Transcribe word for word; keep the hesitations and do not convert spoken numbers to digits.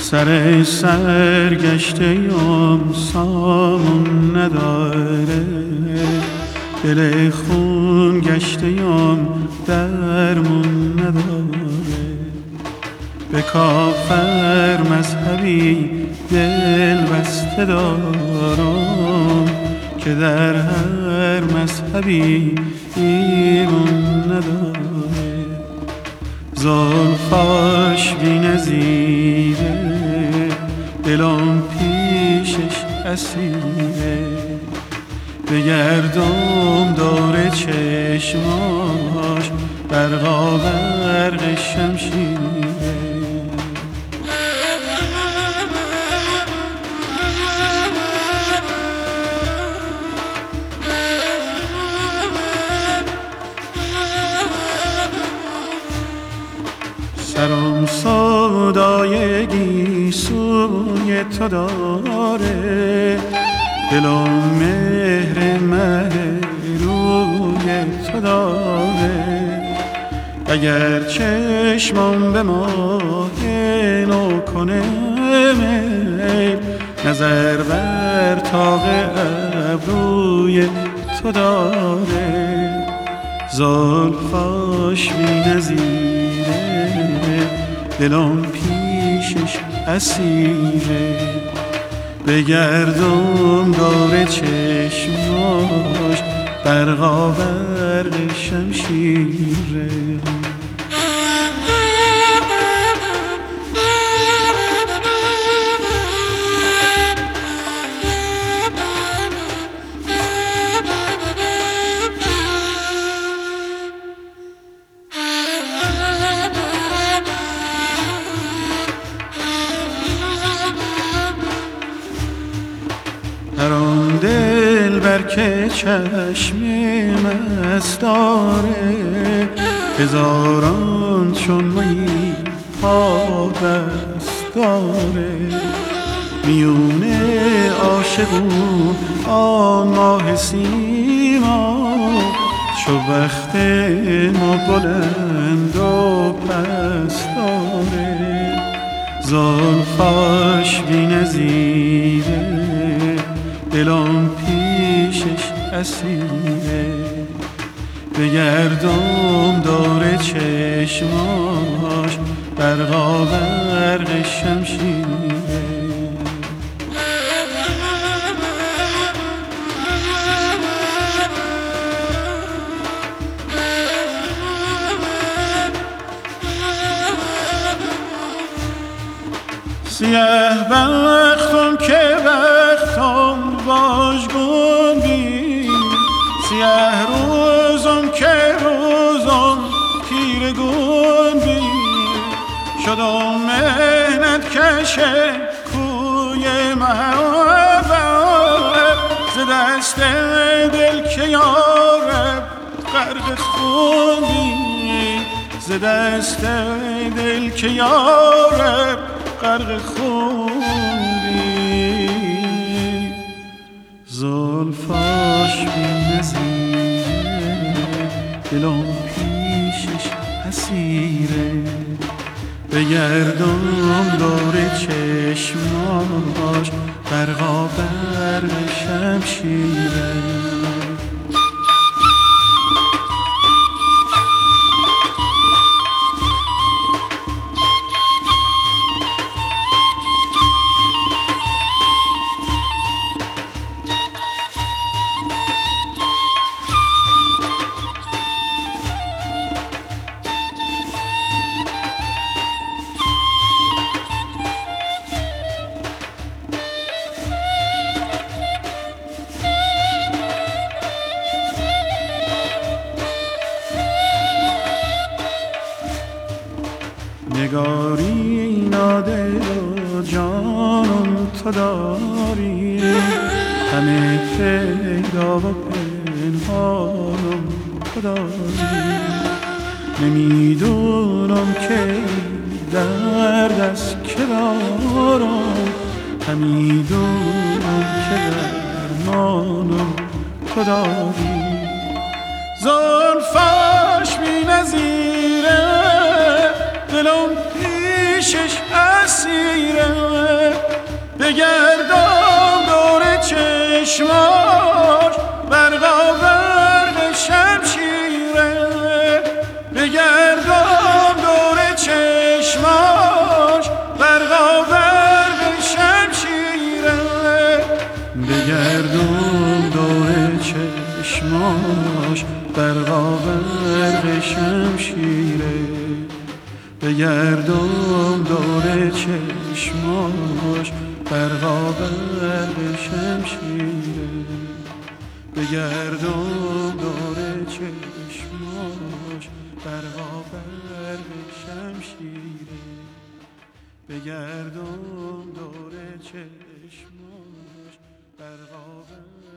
سر سرگشته ام سامون نداره، دل خون گشته ام درمون نداره. به کافر مذهبی دل بسته دارم که در هر مذهبی ایمون نداره. زلفاش بی نظیره، دلم پیشش اسیره. بگردم دور چشماش، برقا برق شمشیره. سرم سودای گیسوی تو داره، دلم مهر مه روی تو داره. اگر چشمم به ماه نو کنه میل، نظر بر تاق ابروی تو داره. زلفاش بی نظیره، دلم پیشش اسیره. بگردم دور چشماش، برقا برق شمشیره. هر آن دل بر که چشم مست داره، هزاران چون مایی پا بست داره. میونه عاشقون آن ماه سیما، چو وقت ما بلند و پست داره. زلفاش بی نظیره، دلم پیشش اسیره. بگردم دور چشماش، برقا برق شمشیره. سیه بختم که بختم واژگون بی، سیه روزم که روزم تیرگون بی. شدم مهنت کشه کوی محبت، ز دست دل که یارب غرق خون بی. ز دست دل که یارب غرق خون بی. زلفاش بی نظیره، دلم پیشش اسیره. بگردم دور چشماش، برقا برق شمشیره. نگارینا دل و جانم تو داری، همه پیدا و پنهانم تو داری. نمیدونم که درد از که دارم، همیدونم که درمانم تو داری. زلفاش بی نظیره، دلم پیشش اسیره بگردم دور چشماش برقا برق شمشیره بگردم دور چشماش برقا برق شمشیره بگردم دور چشماش برقا برق شمشیره بگردم دور چشماش برقا برق شمشیره بگردم دور چشماش برقا برق شمشیره بگردم دور چشماش برقا برق